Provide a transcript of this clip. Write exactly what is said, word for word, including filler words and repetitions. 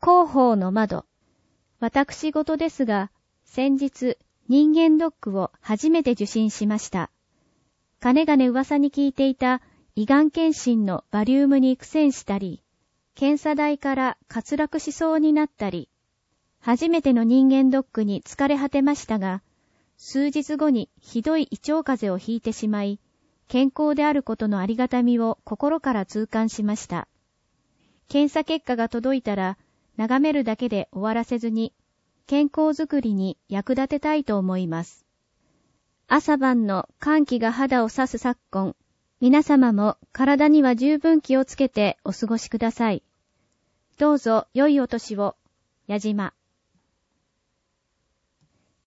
広報の窓。私事ですが、先日、人間ドックを初めて受診しました。かねがね噂に聞いていた胃がん検診のバリウムに苦戦したり、検査台から滑落しそうになったり、初めての人間ドックに疲れ果てましたが、数日後にひどい胃腸風邪をひいてしまい、健康であることのありがたみを心から痛感しました。検査結果が届いたら、眺めるだけで終わらせずに、健康づくりに役立てたいと思います。朝晩の寒気が肌を刺す昨今、皆様も体には十分気をつけてお過ごしください。どうぞ良いお年を。矢島。